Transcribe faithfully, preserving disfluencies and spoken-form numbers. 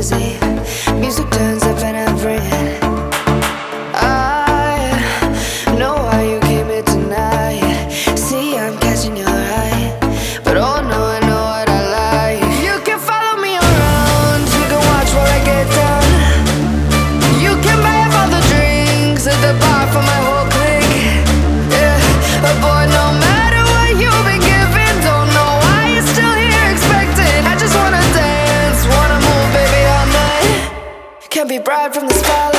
dizzy. Music turns up and I'm free. I know why you came here tonight. See, I'm catching your eye, but oh no, I know what I like. You can follow me around, you can watch while I get down. You can buy up all the drinks at the bar for my whole clique. Yeah, but boy, no matter what you've been given, don't know why you're still here expecting. I just wanna dance, wanna move, baby, all night. Can't be bribed from the spotlight.